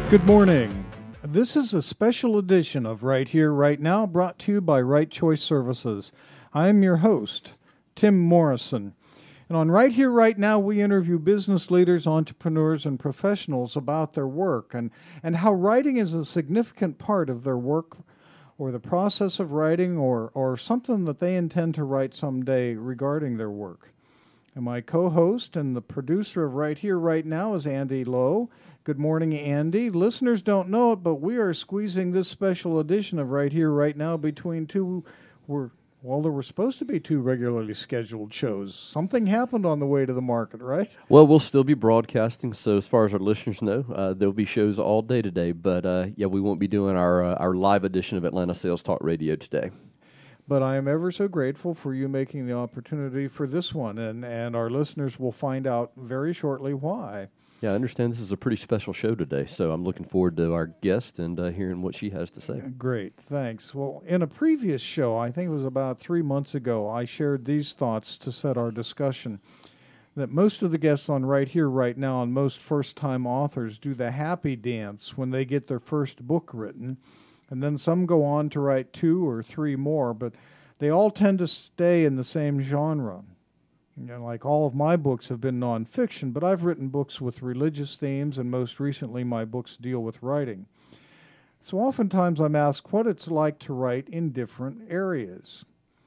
Good morning. This is a special edition of Right Here, Right Now, brought to you by Right Choice Services. I am your host, Tim Morrison. And on Right Here, Right Now, we interview business leaders, entrepreneurs, and professionals about their work and how writing is a significant part of their work or the process of writing or something that they intend to write someday regarding their work. And my co-host and the producer of Right Here, Right Now is Andy Lowe. Good morning, Andy. Listeners don't know it, but we are squeezing this special edition of Right Here, Right Now between there were supposed to be two regularly scheduled shows. Something happened on the way to the market, right? Well, we'll still be broadcasting, so as far as our listeners know, there'll be shows all day today. But, we won't be doing our live edition of Atlanta Sales Talk Radio today. But I am ever so grateful for you making the opportunity for this one, and our listeners will find out very shortly why. Yeah, I understand this is a pretty special show today, so I'm looking forward to our guest and hearing what she has to say. Great, thanks. Well, in a previous show, I think it was about 3 months ago, I shared these thoughts to set our discussion, that most of the guests on Right Here, Right Now, and most first-time authors do the happy dance when they get their first book written, and then some go on to write 2 or 3 more, but they all tend to stay in the same genre. Like all of my books have been nonfiction, but I've written books with religious themes, and most recently my books deal with writing. So oftentimes I'm asked what it's like to write in different areas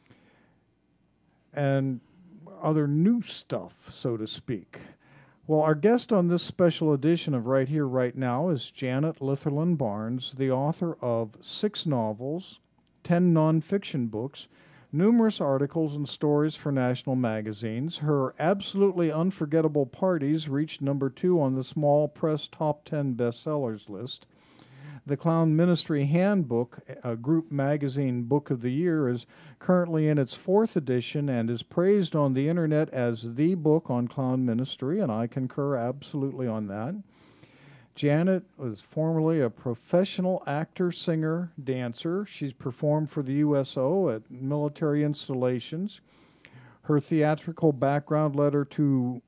and other new stuff, so to speak. Well, our guest on this special edition of Right Here, Right Now is Janet Litherland Barnes, the author of 6 novels, 10 nonfiction books, numerous articles and stories for national magazines. Her absolutely unforgettable parties reached number 2 on the Small Press Top 10 bestsellers list. The Clown Ministry Handbook, a group magazine book of the year, is currently in its 4th edition and is praised on the internet as the book on clown ministry, and I concur absolutely on that. Janet was formerly a professional actor, singer, dancer. She's performed for the USO at military installations. Her theatrical background led her to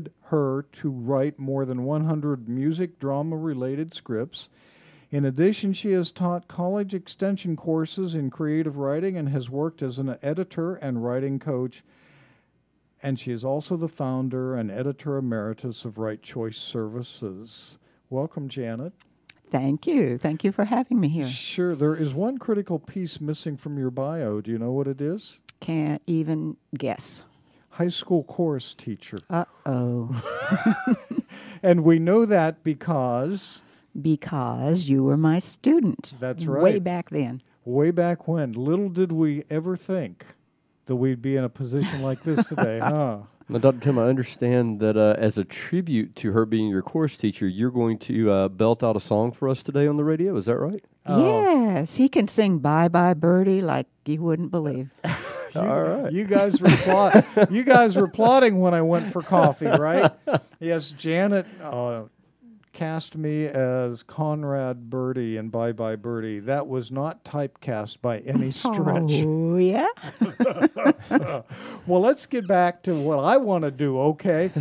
write more than 100 music drama-related scripts. In addition, she has taught college extension courses in creative writing and has worked as an editor and writing coach. And she is also the founder and editor emeritus of Right Choice Services. Welcome, Janet. Thank you. Thank you for having me here. Sure. There is one critical piece missing from your bio. Do you know what it is? Can't even guess. High school chorus teacher. Uh-oh. And we know that because... Because you were my student. That's right. Way back then. Way back when. Little did we ever think that we'd be in a position like this today, huh? Now, Dr. Tim, I understand that as a tribute to her being your course teacher, you're going to belt out a song for us today on the radio. Is that right? Yes. He can sing Bye Bye Birdie like you wouldn't believe. All right. You guys were plotting when I went for coffee, right? Yes, Janet cast me as Conrad Birdie in Bye Bye Birdie. That was not typecast by any stretch. Oh, yeah? Well, let's get back to what I want to do, okay?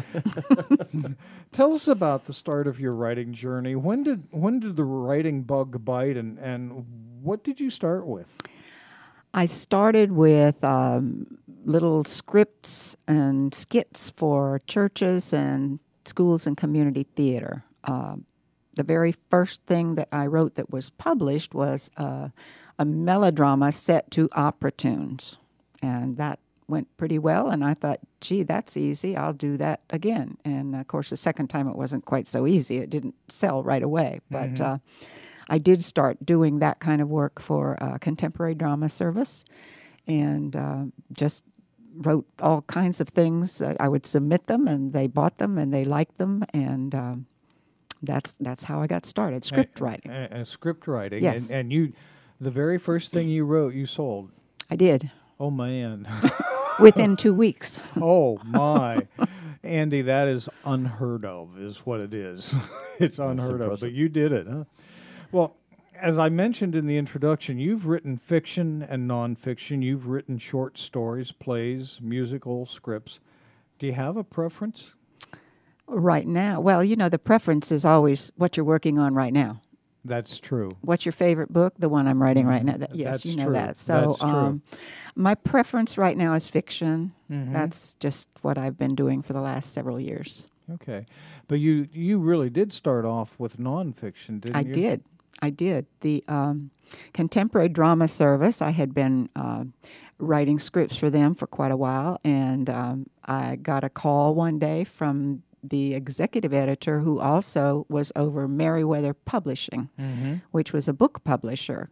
Tell us about the start of your writing journey. When did the writing bug bite, and what did you start with? I started with little scripts and skits for churches and schools and community theater. The very first thing that I wrote that was published was a melodrama set to opera tunes, and that went pretty well, and I thought, gee, that's easy, I'll do that again. And, of course, the second time it wasn't quite so easy. It didn't sell right away, but I did start doing that kind of work for Contemporary Drama Service, and just wrote all kinds of things. I would submit them, and they bought them, and they liked them, and that's how I got started, script writing. Script writing. Yes. And you, the very first thing you wrote, you sold. I did. Oh, man. Within 2 weeks. Oh, my. Andy, that is unheard of, is what it is. It's unheard of, but you did it, huh? Well, as I mentioned in the introduction, you've written fiction and nonfiction. You've written short stories, plays, musical scripts. Do you have a preference? Right now, well, the preference is always what you're working on right now. That's true. What's your favorite book? The one I'm writing right now. Yes, That's you know true. that. So, That's true. my preference right now is fiction. Mhm. That's just what I've been doing for the last several years. Okay. But you really did start off with nonfiction, didn't you? I did. The Contemporary Drama Service, I had been writing scripts for them for quite a while, and I got a call one day from the executive editor who also was over Merriweather Publishing, which was a book publisher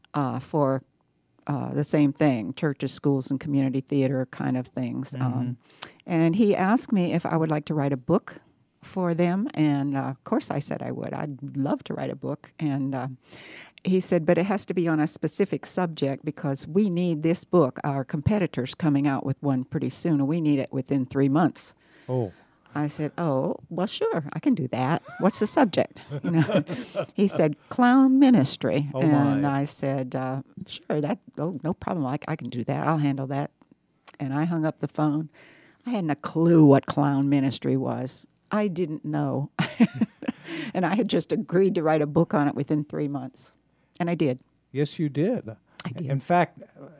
for the same thing, churches, schools, and community theater kind of things. And he asked me if I would like to write a book for them, and of course I said I would. I'd love to write a book. And he said, but it has to be on a specific subject because we need this book. Our competitor's coming out with one pretty soon, and we need it within 3 months. Oh. I said, oh, well, sure, I can do that. What's the subject? He said, clown ministry. Oh, and my. I said, sure, no problem. I can do that. I'll handle that. And I hung up the phone. I hadn't a clue what clown ministry was. I didn't know. And I had just agreed to write a book on it within 3 months. And I did. Yes, you did. I did. In fact,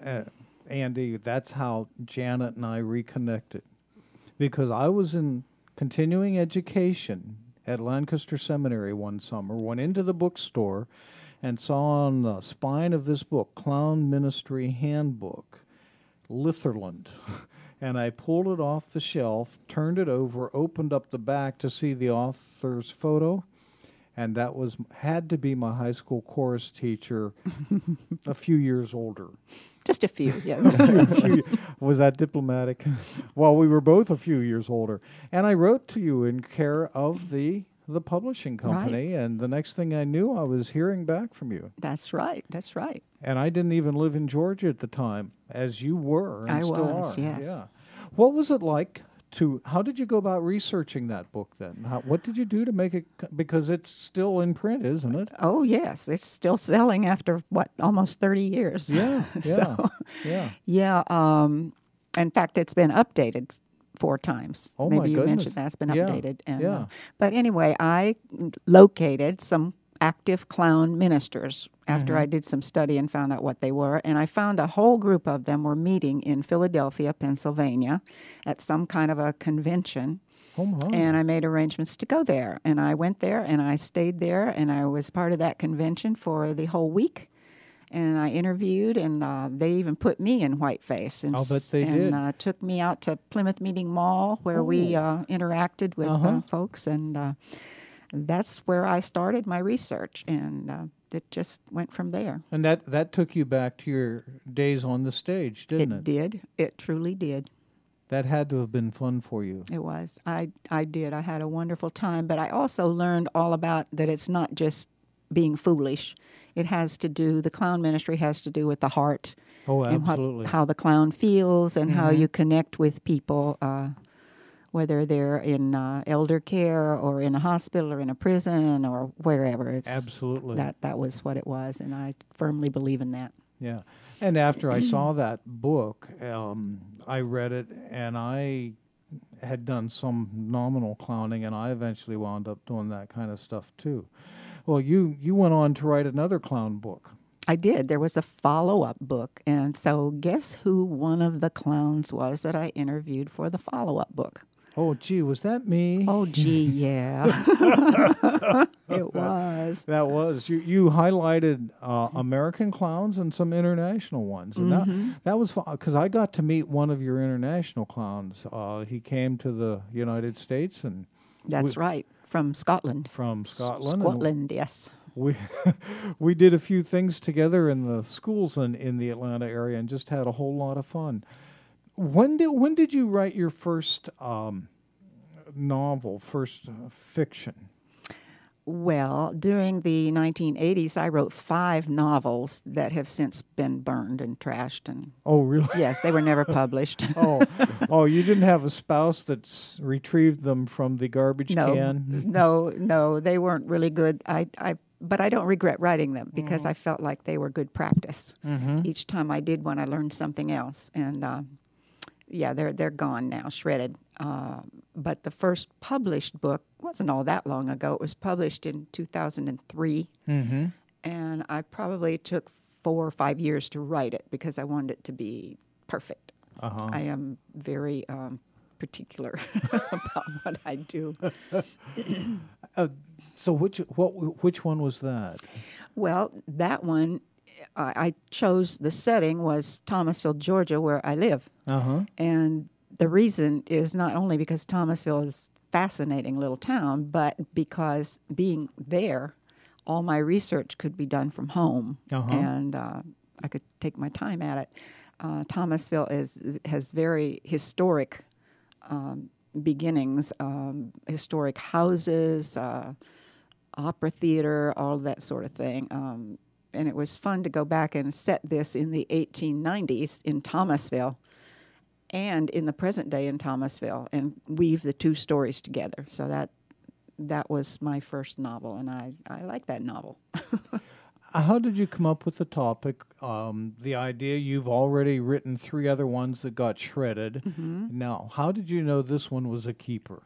Andy, that's how Janet and I reconnected. Because I was in continuing education at Lancaster Seminary one summer, went into the bookstore and saw on the spine of this book, Clown Ministry Handbook, Litherland. And I pulled it off the shelf, turned it over, opened up the back to see the author's photo, and that had to be my high school chorus teacher, a few years older. Just a few, yeah. Was that diplomatic? Well, we were both a few years older. And I wrote to you in care of the publishing company, and the next thing I knew, I was hearing back from you. That's right. That's right. And I didn't even live in Georgia at the time, as you were and I still was, are. yes. Yeah. What was it like how did you go about researching that book then? What did you do to make it, because it's still in print, isn't it? Oh, yes. It's still selling after, almost 30 years. Yeah, yeah, So, yeah. yeah. In fact, it's been updated 4 times. Oh, Maybe my you goodness. mentioned that's been Yeah, updated. And, yeah. But anyway, I located some active clown ministers after I did some study and found out what they were. And I found a whole group of them were meeting in Philadelphia, Pennsylvania at some kind of a convention. Oh, my. And I made arrangements to go there. And I went there and I stayed there and I was part of that convention for the whole week. And I interviewed, and they even put me in whiteface. And I'll bet they did. took me out to Plymouth Meeting Mall where we interacted with folks. And that's where I started my research. And it just went from there. And that took you back to your days on the stage, didn't it? It did. It truly did. That had to have been fun for you. It was. I did. I had a wonderful time. But I also learned all about that it's not just being foolish. It has to do, the clown ministry has to do with the heart. Oh, and absolutely. how the clown feels and how you connect with people, whether they're in elder care or in a hospital or in a prison or wherever. It's Absolutely. That was what it was, and I firmly believe in that. Yeah. And after I saw that book, I read it, and I had done some nominal clowning, and I eventually wound up doing that kind of stuff too. Well, you went on to write another clown book. I did. There was a follow-up book, and so guess who one of the clowns was that I interviewed for the follow-up book? Oh, gee, was that me? Oh, gee, yeah. It was. That was. You highlighted American clowns and some international ones. And that was fun, because I got to meet one of your international clowns. He came to the United States. And That's right, from Scotland. From Scotland. Scotland, yes. We did a few things together in the schools in the Atlanta area and just had a whole lot of fun. When did you write your first novel, first fiction? Well, during the 1980s, I wrote 5 novels that have since been burned and trashed. And Oh, really? yes, they were never published. Oh, you didn't have a spouse that's retrieved them from the garbage can? No, they weren't really good. But I don't regret writing them because I felt like they were good practice. Each time I did one, I learned something else. And yeah, they're gone now, shredded. But the first published book wasn't all that long ago. It was published in 2003. Mm-hmm. And I probably took 4 or 5 years to write it because I wanted it to be perfect. Uh-huh. I am very particular about what I do. So which one was that? Well, that one, I chose the setting was Thomasville, Georgia, where I live. Uh-huh. And the reason is not only because Thomasville is a fascinating little town, but because being there, all my research could be done from home, and I could take my time at it. Thomasville has very historic beginnings, historic houses, opera theater, all that sort of thing. And it was fun to go back and set this in the 1890s in Thomasville and in the present day in Thomasville and weave the two stories together. So that was my first novel, and I like that novel. How did you come up with the topic, the idea? You've already written 3 other ones that got shredded. Mm-hmm. Now, how did you know this one was a keeper?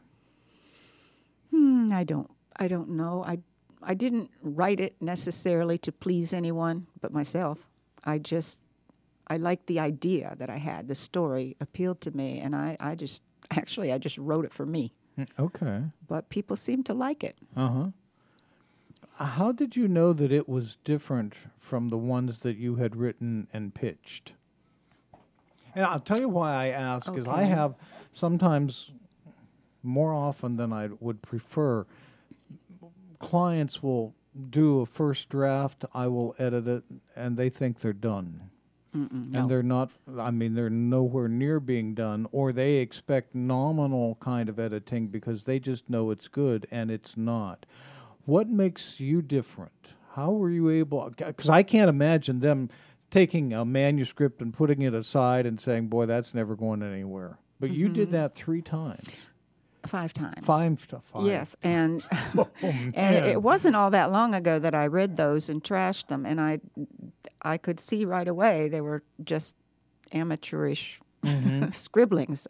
I don't know. I didn't write it necessarily to please anyone but myself. I liked the idea that I had. The story appealed to me, and I just wrote it for me. Okay. But people seem to like it. Uh-huh. How did you know that it was different from the ones that you had written and pitched? And I'll tell you why I ask, is I Okay. have sometimes, more often than I would prefer, clients will do a first draft, I will edit it, and they think they're done. No. And they're not, they're nowhere near being done, or they expect nominal kind of editing because they just know it's good, and it's not. What makes you different? How were you able, because I can't imagine them taking a manuscript and putting it aside and saying, boy, that's never going anywhere. But you did that 3 times. 5 times. 5. Yes, and Oh, and man. it wasn't all that long ago that I read those and trashed them, and I could see right away they were just amateurish scribblings.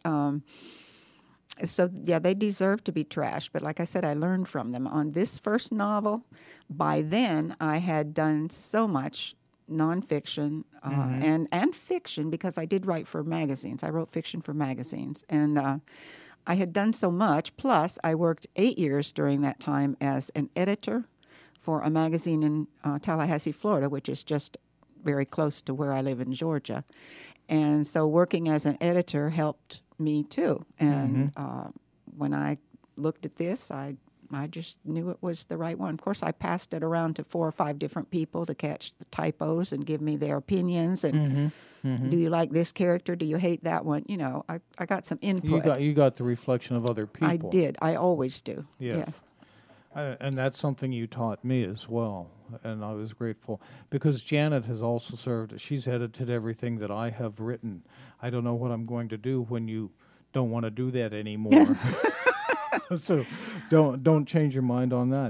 So yeah, they deserve to be trashed. But like I said, I learned from them. On this first novel, by then I had done so much nonfiction and fiction because I did write for magazines. I wrote fiction for magazines, and I had done so much. Plus, I worked 8 years during that time as an editor for a magazine in Tallahassee, Florida, which is just very close to where I live in Georgia. And so working as an editor helped me too. And when I looked at this, I just knew it was the right one. Of course, I passed it around to 4 or 5 different people to catch the typos and give me their opinions. And do you like this character? Do you hate that one? You know, I got some input. You got the reflection of other people. I did. I always do. Yes. And that's something you taught me as well, and I was grateful. Because Janet has also served, she's edited everything that I have written. I don't know what I'm going to do when you don't want to do that anymore. So don't change your mind on that.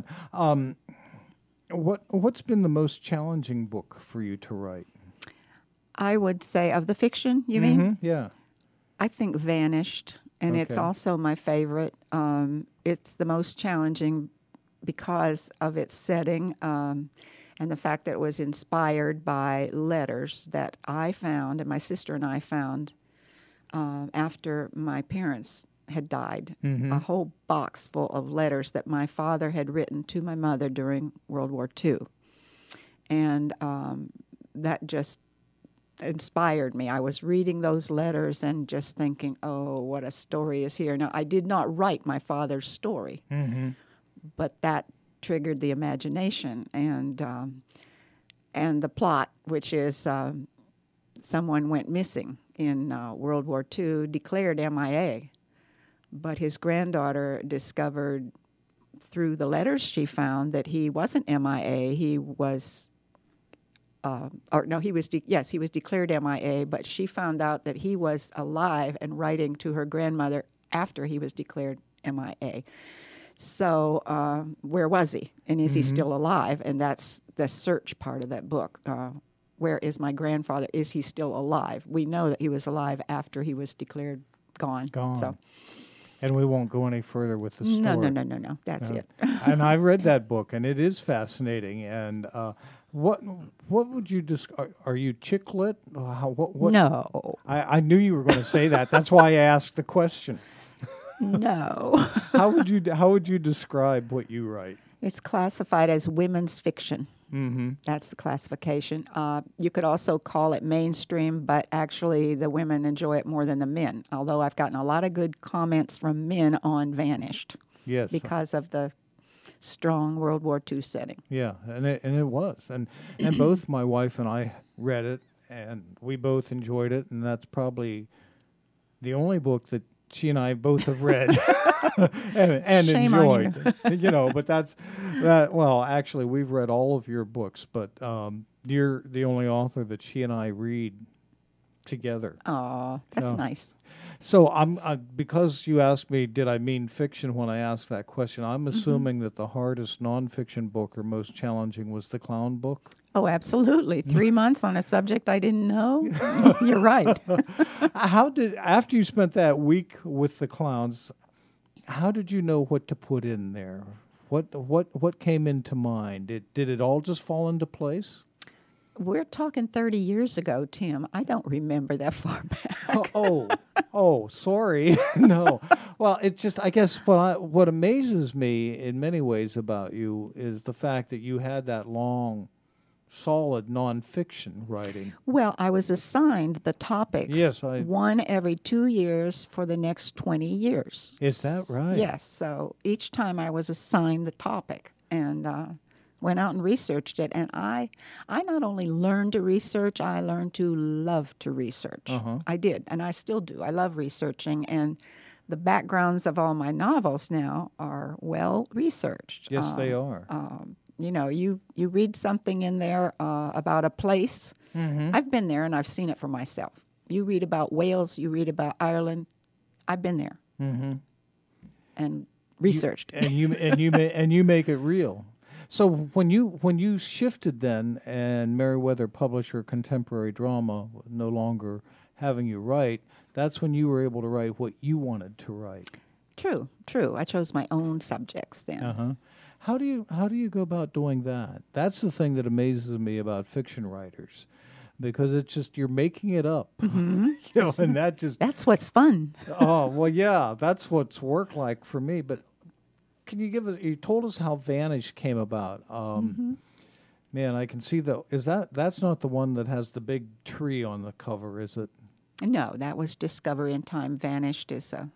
What's been the most challenging book for you to write? I would say of the fiction, you mean? Yeah. I think Vanished, and it's Okay. also my favorite. It's the most challenging because of its setting and the fact that it was inspired by letters that I found, and my sister and I found after my parents had died. A whole box full of letters that my father had written to my mother during World War II. And that just inspired me. I was reading those letters and just thinking, oh, what a story is here. Now, I did not write my father's story, but that triggered the imagination and the plot, which is someone went missing in World War II, declared MIA, but his granddaughter discovered through the letters she found that he wasn't MIA. He was he was declared MIA, but she found out that he was alive and writing to her grandmother after he was declared MIA. So where was he? And is he still alive? And that's the search part of that book. Where is my grandfather? Is he still alive? We know that he was alive after he was declared gone. Gone. So And we won't go any further with the story. No. That's it. And I read that book, and it is fascinating. And what would you are you chick lit? What? No. I knew you were going to say that. That's why I asked the question. No. How would you describe what you write? It's classified as women's fiction. Mm-hmm. That's the classification. You could also call it mainstream, but actually the women enjoy it more than the men, although I've gotten a lot of good comments from men on Vanished. Yes. Because of the strong World War II setting. Yeah, and it was. And both my wife and I read it, and we both enjoyed it, and that's probably the only book that she and I both have read and Shame on enjoyed. But that's that. Well, actually, we've read all of your books, but you're the only author that she and I read together. Oh, that's nice. So because you asked me, did I mean fiction when I asked that question? I'm assuming that the hardest nonfiction book or most challenging was the clown book. Oh, absolutely. 3 months on a subject I didn't know. You're right. After you spent that week with the clowns, how did you know what to put in there? What came into mind? Did it all just fall into place? We're talking 30 years ago, Tim. I don't remember that far back. Oh, sorry. No. Well, it's just, I guess what amazes me in many ways about you is the fact that you had that long, solid nonfiction writing. Well, I was assigned the topics. Yes, one every 2 years for the next 20 years. Is that right? Yes. So each time I was assigned the topic and went out and researched it. And I not only learned to research, I learned to love to research. Uh-huh. I did, and I still do. I love researching, and the backgrounds of all my novels now are well researched. Yes, they are. You read something in there about a place. Mm-hmm. I've been there, and I've seen it for myself. You read about Wales, you read about Ireland. I've been there and researched. You make it real. So when you shifted then, and Meriwether Publisher Contemporary Drama no longer having you write, that's when you were able to write what you wanted to write. True. I chose my own subjects then. Uh-huh. How do you go about doing that? That's the thing that amazes me about fiction writers, because it's just you're making it up, and that's what's fun. Oh well, yeah, that's what's work like for me. But can you give us? You told us how Vanish came about. Man, I can see that's not the one that has the big tree on the cover, is it? No, that was Discovery in Time. Vanished is a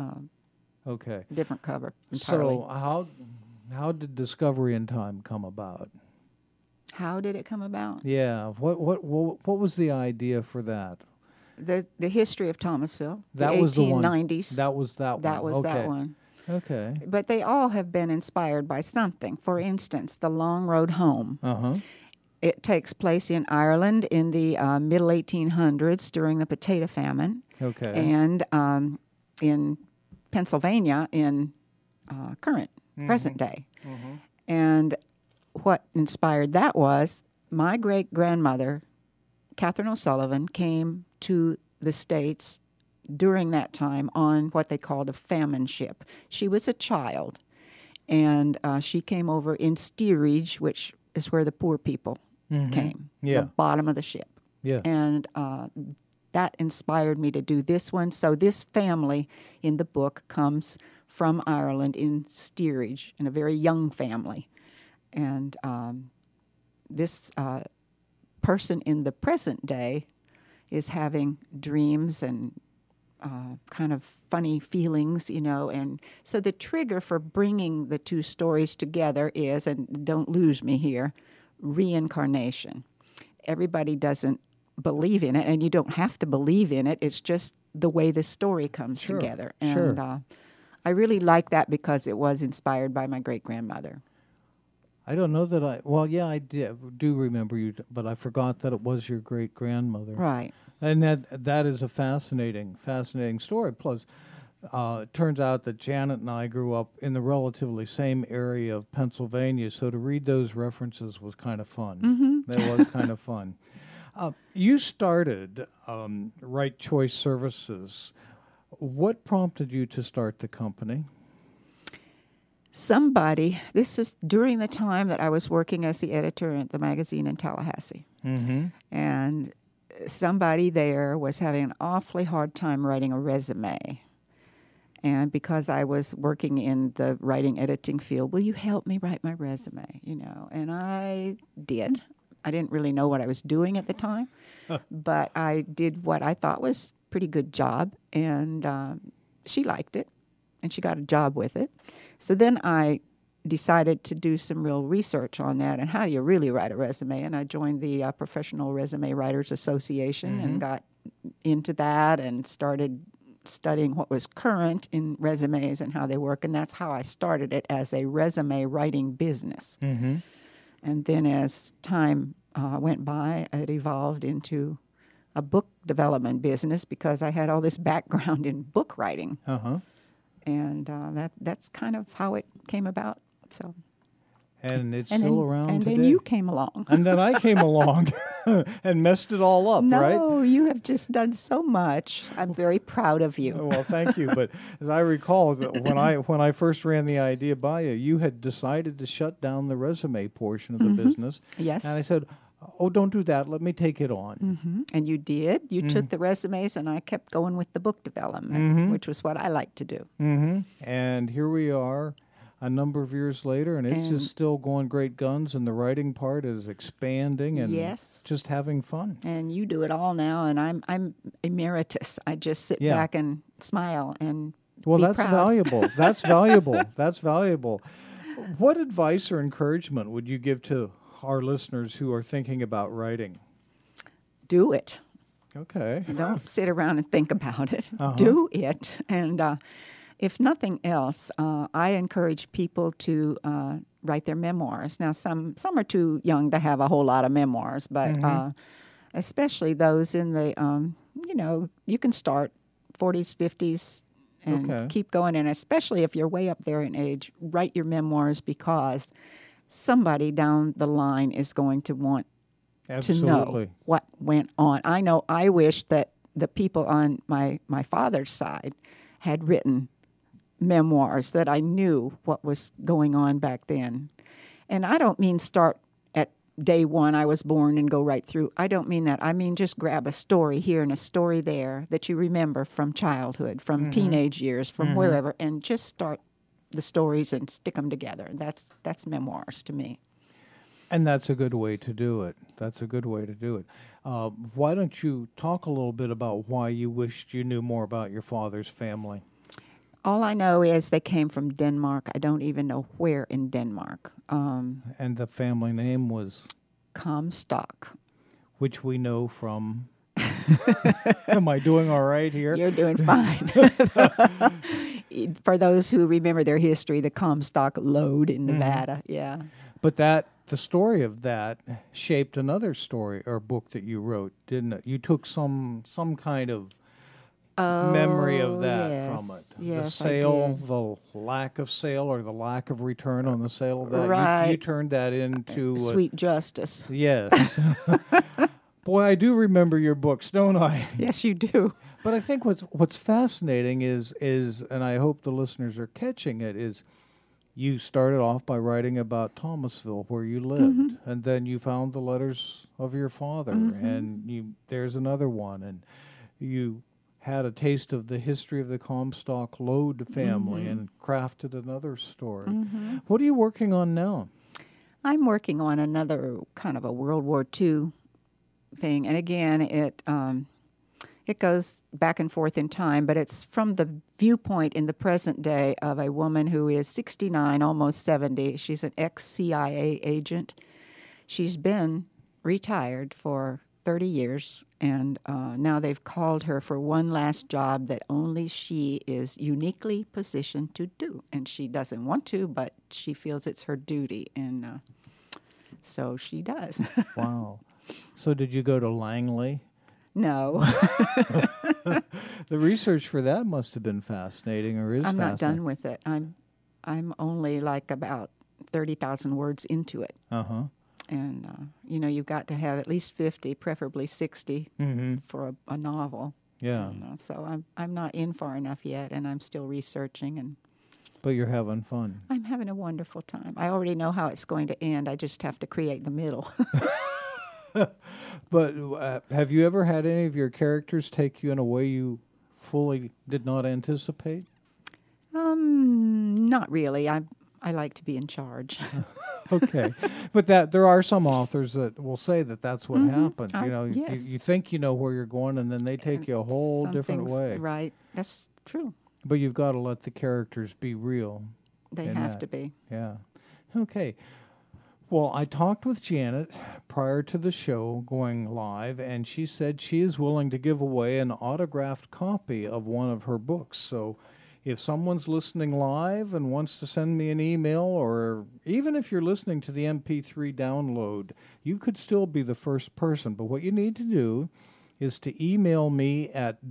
okay different cover entirely. So how did Discovery in Time come about? How did it come about? Yeah, what was the idea for that? The history of Thomasville. That the was 1890s. the one. That was that one. That was that one. Okay. But they all have been inspired by something. For instance, The Long Road Home. Uh-huh. It takes place in Ireland in the middle 1800s during the potato famine. Okay. And in Pennsylvania in current, present day. Mm-hmm. And what inspired that was my great-grandmother, Catherine O'Sullivan, came to the States during that time on what they called a famine ship. She was a child, and she came over in steerage, which is where the poor people came, the bottom of the ship. Yes. And that inspired me to do this one. So this family in the book comes from Ireland in steerage, in a very young family. And this person in the present day is having dreams and kind of funny feelings, and so the trigger for bringing the two stories together is, and don't lose me here, reincarnation. Everybody doesn't believe in it, and you don't have to believe in it. It's just the way the story comes together. And I really like that because it was inspired by my great-grandmother. I don't know that I do remember you, but I forgot that it was your great-grandmother. Right. And that is a fascinating story. Plus, it turns out that Janet and I grew up in the relatively same area of Pennsylvania, so to read those references was kind of fun. Mm-hmm. That was kind of fun. You started Right Choice Services. What prompted you to start the company? This is during the time that I was working as the editor at the magazine in Tallahassee. Mm-hmm. And somebody there was having an awfully hard time writing a resume. And because I was working in the writing editing field, will you help me write my resume? And I did. I didn't really know what I was doing at the time, but I did what I thought was a pretty good job, and she liked it, and she got a job with it. So then I decided to do some real research on that and how do you really write a resume, and I joined the Professional Resume Writers Association and got into that and started studying what was current in resumes and how they work, and that's how I started it as a resume writing business. Mm-hmm. And then as time went by, it evolved into a book development business because I had all this background in book writing. Uh-huh. And that's kind of how it came about. So, And it's and still then, around and today. then you came along. And then I came along and messed it all up, right? No, you have just done so much. I'm very proud of you. Well, thank you. But as I recall, when I first ran the idea by you, you had decided to shut down the resume portion of the business. Yes. And I said, "Oh, don't do that. Let me take it on." And you did. You took the resumes, and I kept going with the book development, which was what I like to do. Mm-hmm. And here we are, a number of years later, and it's just still going great guns, and the writing part is expanding and Yes. just having fun. And you do it all now, and I'm emeritus. I just sit Yeah. back and smile and Well, be that's proud. valuable. That's valuable. That's valuable. What advice or encouragement would you give to our listeners who are thinking about writing? Do it. Okay. Don't sit around and think about it. Uh-huh. Do it. And if nothing else, I encourage people to write their memoirs. Now, some are too young to have a whole lot of memoirs, but especially those in the, you can start 40s, 50s, and Okay. keep going. And especially if you're way up there in age, write your memoirs because somebody down the line is going to want to know Absolutely. what went on. I know I wish that the people on my father's side had written memoirs, that I knew what was going on back then. And I don't mean start at day one, I was born, and go right through. I don't mean that. I mean just grab a story here and a story there that you remember from childhood, from teenage years, from wherever, and just start the stories and stick them together. That's memoirs to me. And that's a good way to do it. That's a good way to do it. Why don't you talk a little bit about why you wished you knew more about your father's family? All I know is they came from Denmark. I don't even know where in Denmark. And the family name was, Comstock. which we know from... Am I doing all right here? You're doing fine. For those who remember their history, the Comstock lode in Nevada. Yeah. But the story of that shaped another story or book that you wrote, didn't it? You took some kind of memory of that yes. from it. Yes, the I sale, did. the lack of sale or the lack of return on the sale of that. Right. You turned that into... Sweet Justice. Yes. Boy, I do remember your books, don't I? Yes, you do. But I think what's fascinating is, and I hope the listeners are catching it, is you started off by writing about Thomasville, where you lived, and then you found the letters of your father, and there's another one, and you had a taste of the history of the Comstock Lode family and crafted another story. What are you working on now? I'm working on another kind of a World War II thing, and again, it goes back and forth in time, but it's from the viewpoint in the present day of a woman who is 69, almost 70. She's an ex-CIA agent. She's been retired for 30 years, and now they've called her for one last job that only she is uniquely positioned to do. And she doesn't want to, but she feels it's her duty, and so she does. Wow. So did you go to Langley? No. The research for that must have been fascinating, or is I'm not fascinating. done with it. I'm only like about 30,000 words into it. Uh-huh. And, you've got to have at least 50, preferably 60 Mm-hmm. for a novel. Yeah. So I'm not in far enough yet, and I'm still researching, and But you're having fun. I'm having a wonderful time. I already know how it's going to end. I just have to create the middle. But have you ever had any of your characters take you in a way you fully did not anticipate? Not really. I like to be in charge. Okay, but there are some authors that will say that that's what happened. Yes. You think you know where you're going, and then they take you a whole different way. Right. That's true. But you've got to let the characters be real. They in have that. to be. Yeah. Okay. Well, I talked with Janet prior to the show going live, and she said she is willing to give away an autographed copy of one of her books. So if someone's listening live and wants to send me an email, or even if you're listening to the MP3 download, you could still be the first person. But what you need to do is to email me at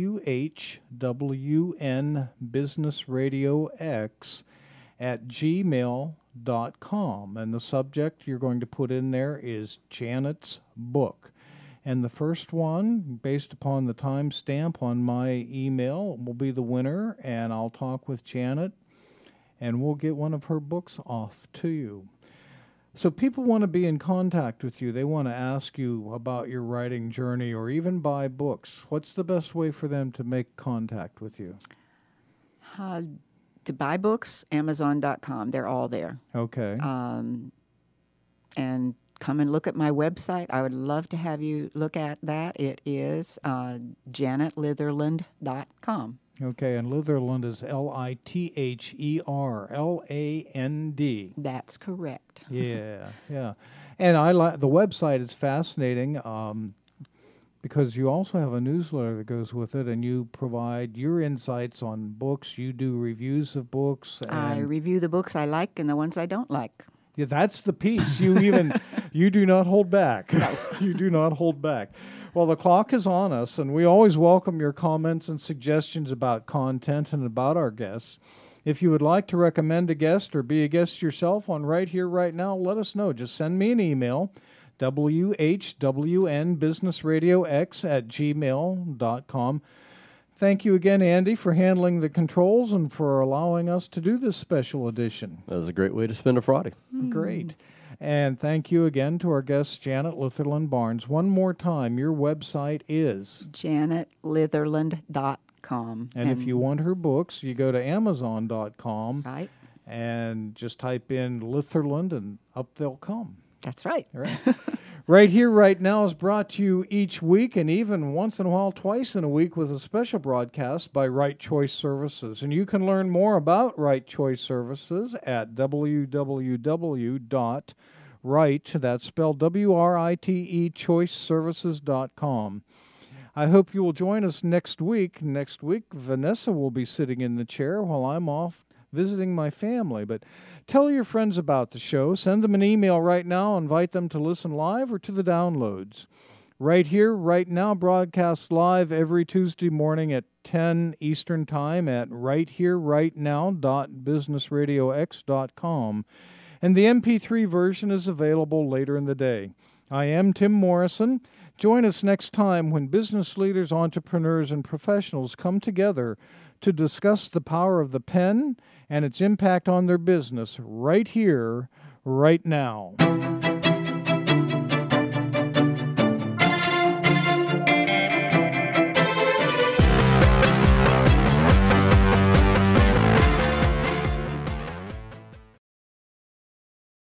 whwnbusinessradiox@gmail.com, and the subject you're going to put in there is Janet's book. And the first one, based upon the timestamp on my email, will be the winner, and I'll talk with Janet, and we'll get one of her books off to you. So people want to be in contact with you. They want to ask you about your writing journey or even buy books. What's the best way for them to make contact with you? To buy books, Amazon.com. They're all there. Okay. And come and look at my website. I would love to have you look at that. It is JanetLitherland.com. Okay, and Litherland is Litherland. That's correct. Yeah, yeah. And I like the website is fascinating because you also have a newsletter that goes with it, and you provide your insights on books. You do reviews of books. And I review the books I like and the ones I don't like. Yeah, that's the piece. You do not hold back. No. You do not hold back. Well, the clock is on us, and we always welcome your comments and suggestions about content and about our guests. If you would like to recommend a guest or be a guest yourself on Right Here, Right Now, let us know. Just send me an email, whwnbusinessradiox@gmail.com. Thank you again, Andy, for handling the controls and for allowing us to do this special edition. That was a great way to spend a Friday. Great. And thank you again to our guest, Janet Litherland Barnes. One more time, your website is? JanetLitherland.com. And if you want her books, you go to Amazon.com. Right. And just type in Litherland, and up they'll come. That's right. Right. Right Here, Right Now is brought to you each week, and even once in a while, twice in a week, with a special broadcast by Right Choice Services. And you can learn more about Right Choice Services at www.right, that's spelled WRITE, choiceservices.com. I hope you will join us next week. Next week, Vanessa will be sitting in the chair while I'm off visiting my family. But tell your friends about the show. Send them an email right now. Invite them to listen live or to the downloads. Right Here, Right Now broadcasts live every Tuesday morning at 10 Eastern Time at righthererightnow.businessradiox.com. And the MP3 version is available later in the day. I am Tim Morrison. Join us next time when business leaders, entrepreneurs, and professionals come together to discuss the power of the pen and its impact on their business right here, right now.